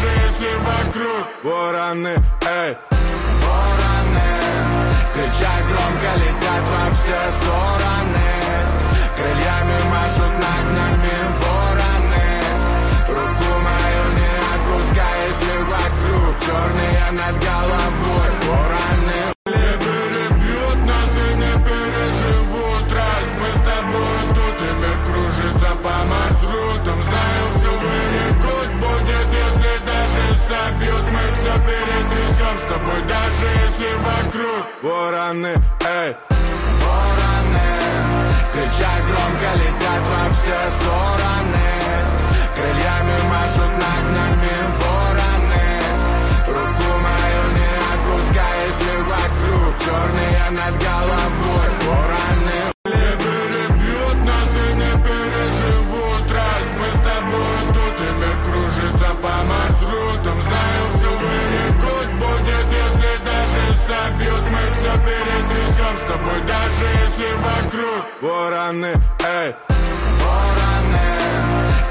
даже если вокруг вороны, эй. Вороны кричат громко, летят во все стороны, крыльями машут над нами вороны. Руку мою не отпускай, если вокруг черные над головой вороны. Перебьют нас и не переживут, раз мы с тобой тут, и мир кружится по маршрутам. Знаю, все very good будет, если даже собьют, мы все перетрясем с тобой, даже если вокруг вороны, эй. Вороны кричат громко, летят во все стороны, крыльями машут над нами вороны. Руку мою не отпускай, если вокруг черные над головой вороны. Не перебьют нас и не переживут, раз мы с тобой тут, и мир кружится по маршрутам. Знаю, все very good будет, если даже собьют, мы все перетрясем с тобой, даже если вокруг вороны, эй.